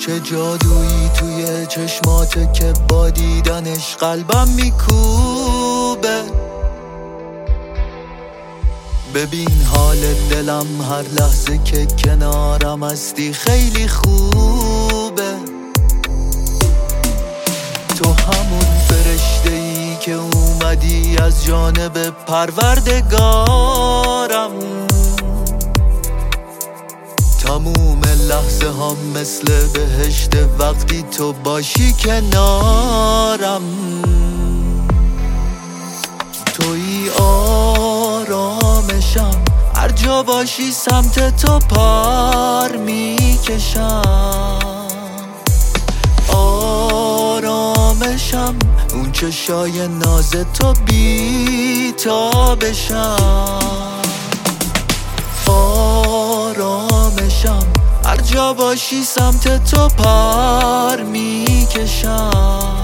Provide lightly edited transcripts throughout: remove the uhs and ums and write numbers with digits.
چه جادویی توی چشماته که با دیدنش قلبم میکوبه. ببین حال دلم هر لحظه که کنارم هستی خیلی خوبه. تو همون فرشته‌ای که اومدی از جانب پروردگارم. تموم لحظه هم مثل بهشت وقتی تو باشی کنارم. توی آرامشم، هر جا باشی سمت تو پر میکشم. آرامشم، اون چشای ناز تو بی تا بشم. آرامشم، هر جا باشی سمت تو پر میکشم.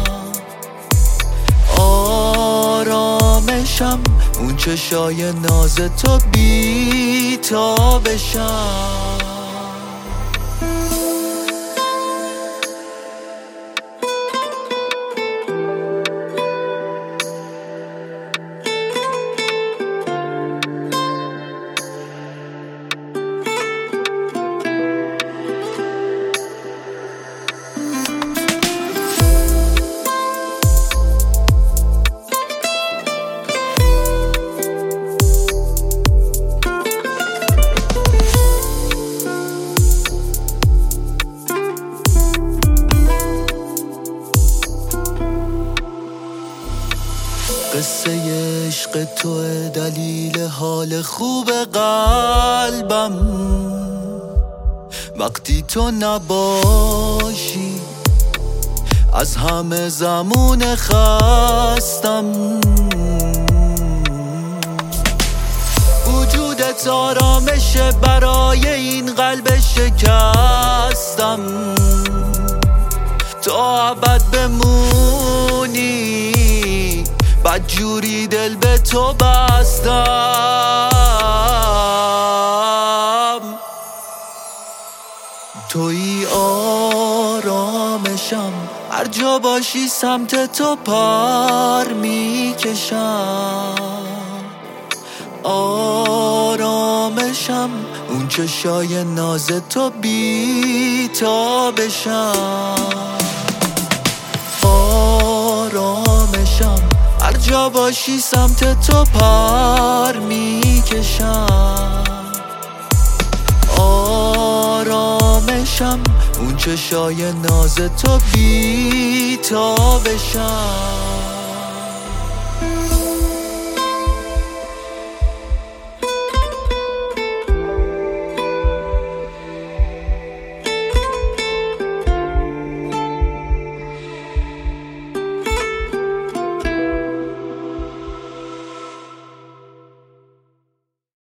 آرامشم، اون چشای ناز تو بی تا بشم. قصه عشق توه دلیل حال خوب قلبم. وقتی تو نباشی از همه زمان خستم. وجودت آرامشه برای این قلب شکستم. تا ابد بمونی بدجوری دل به تو بستم. توی آرامشم، هر جا باشی سمت تو پر میکشم. آرامشم، اون چشای ناز تو بی تا بشم. آرامشم، هر جا باشی سمت تو پر میکشم. آرامشم، اون چشای ناز تو بی تا بشم.